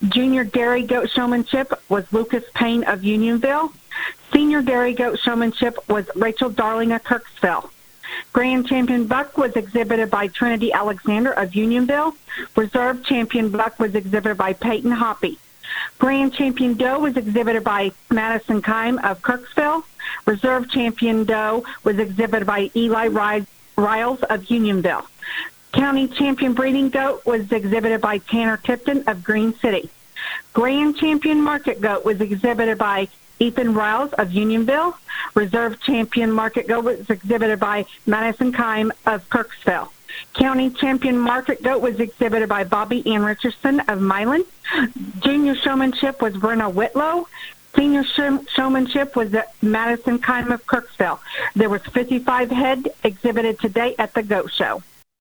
Junior Dairy Goat Showmanship was Lucas Payne of Unionville. Senior Dairy Goat Showmanship was Rachel Darling of Kirksville. Grand Champion Buck was exhibited by Trinity Alexander of Unionville. Reserve Champion Buck was exhibited by Peyton Hoppy. Grand Champion Doe was exhibited by Madison Kime of Kirksville. Reserve Champion Doe was exhibited by Eli Riles of Unionville. County Champion Breeding Goat was exhibited by Tanner Tipton of Green City. Grand Champion Market Goat was exhibited by Ethan Riles of Unionville. Reserve Champion Market Goat was exhibited by Madison Kime of Kirksville. County Champion Market Goat was exhibited by Bobby Ann Richardson of Milan. Junior Showmanship was Brenna Whitlow. Senior Showmanship was Madison Kime of Kirksville. There was 55 head exhibited today at the Goat Show.